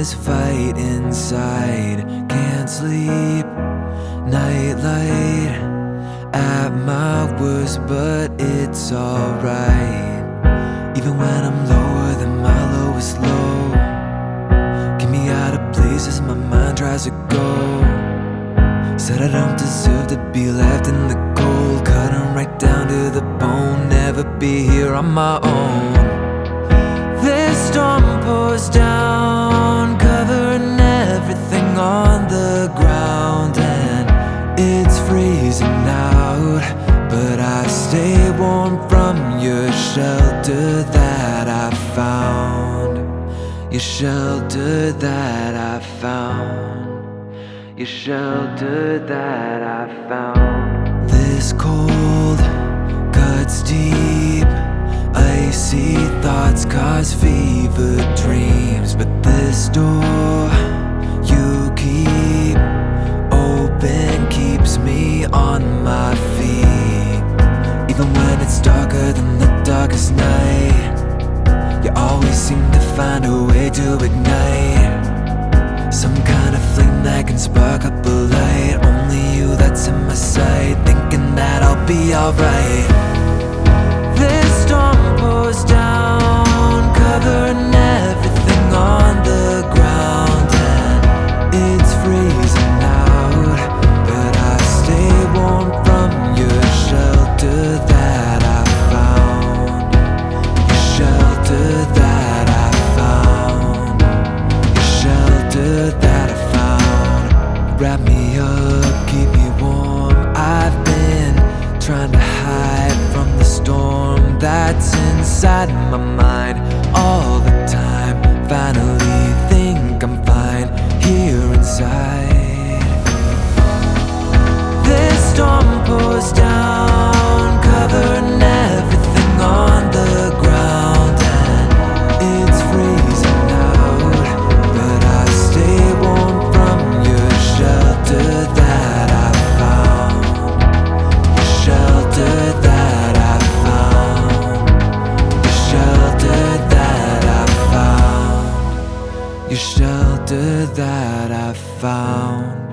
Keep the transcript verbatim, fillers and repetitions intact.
this fight inside. Can't sleep, nightlight at my worst, but it's alright. Even when I'm lower than my lowest low, get me out of places my mind tries to go. Said I don't deserve to be left in the cold, cutting right down to the bone, never be here on my own. This storm pours down, covering everything on the ground, and it's freezing out, but I stay warm from your shelter that I found. Your shelter that I found. Your shelter that I found. This cold cuts deep. Icy thoughts cause fever dreams, but this door you keep open keeps me on my feet. Even when it's darker than the darkest night, you always seem to find a way to ignite some kind of flame that can spark up a light. Only you that's in my sight, thinking that I'll be alright. This storm pours down, covering everything on the ground, and it's freezing out, but I stay warm from your shelter that I found. Your shelter that I found. Your shelter that I found. Wrap me up, keep me warm. I've been trying to hide from the storm that's inside my mind all the time. Finally think I'm fine here inside. This storm pours down, covering everything on the ground, and it's freezing out, but I stay warm from your shelter that I found. Your shelter that I found. Your shelter that I found. Your shelter that I found.